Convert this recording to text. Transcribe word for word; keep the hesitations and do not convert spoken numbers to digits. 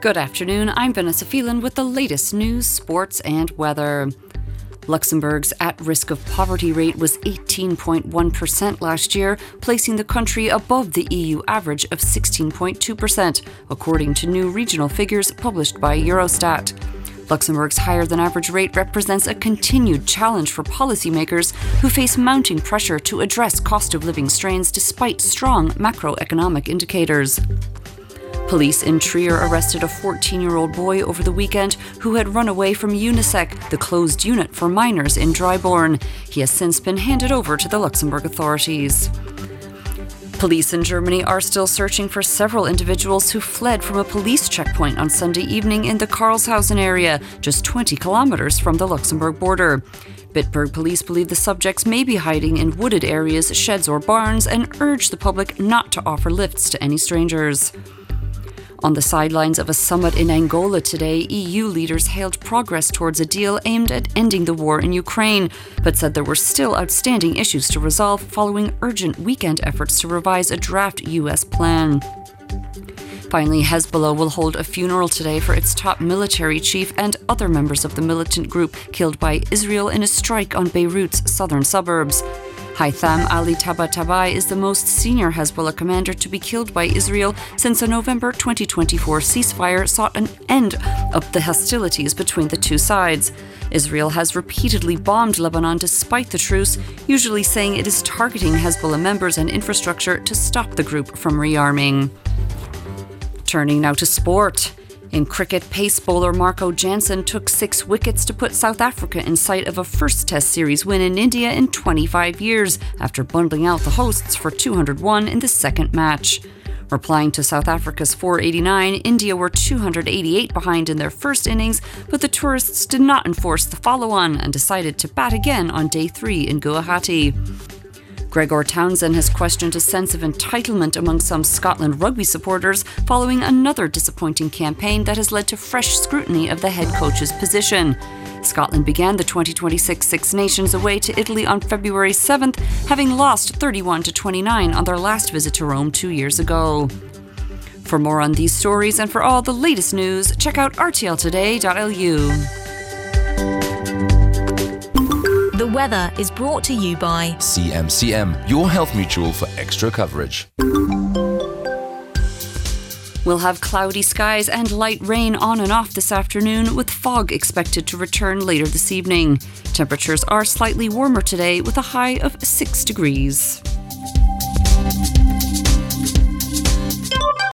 Good afternoon, I'm Vanessa Phelan with the latest news, sports and weather. Luxembourg's at-risk of poverty rate was eighteen point one percent last year, placing the country above the E U average of sixteen point two percent, according to new regional figures published by Eurostat. Luxembourg's higher-than-average rate represents a continued challenge for policymakers who face mounting pressure to address cost-of-living strains despite strong macroeconomic indicators. Police in Trier arrested a fourteen-year-old boy over the weekend who had run away from UNISEC, the closed unit for minors in Dryborn. He has since been handed over to the Luxembourg authorities. Police in Germany are still searching for several individuals who fled from a police checkpoint on Sunday evening in the Karlshausen area, just twenty kilometres from the Luxembourg border. Bitburg police believe the subjects may be hiding in wooded areas, sheds or barns, and urge the public not to offer lifts to any strangers. On the sidelines of a summit in Angola today, E U leaders hailed progress towards a deal aimed at ending the war in Ukraine, but said there were still outstanding issues to resolve following urgent weekend efforts to revise a draft U S plan. Finally, Hezbollah will hold a funeral today for its top military chief and other members of the militant group killed by Israel in a strike on Beirut's southern suburbs. Haitham Ali Tabatabai is the most senior Hezbollah commander to be killed by Israel since a November twenty twenty-four ceasefire sought an end of the hostilities between the two sides. Israel has repeatedly bombed Lebanon despite the truce, usually saying it is targeting Hezbollah members and infrastructure to stop the group from rearming. Turning now to sport. In cricket, pace bowler Marco Jansen took six wickets to put South Africa in sight of a first Test series win in India in twenty-five years, after bundling out the hosts for two hundred one in the second match. Replying to South Africa's four eighty-nine, India were two hundred eighty-eight behind in their first innings, but the tourists did not enforce the follow-on and decided to bat again on day three in Guwahati. Gregor Townsend has questioned a sense of entitlement among some Scotland rugby supporters following another disappointing campaign that has led to fresh scrutiny of the head coach's position. Scotland began the twenty twenty-six Six Nations away to Italy on February seventh, having lost thirty-one to twenty-nine on their last visit to Rome two years ago. For more on these stories and for all the latest news, check out r t l today dot l u. The weather is brought to you by C M C M, your health mutual for extra coverage. We'll have cloudy skies and light rain on and off this afternoon, with fog expected to return later this evening. Temperatures are slightly warmer today with a high of six degrees.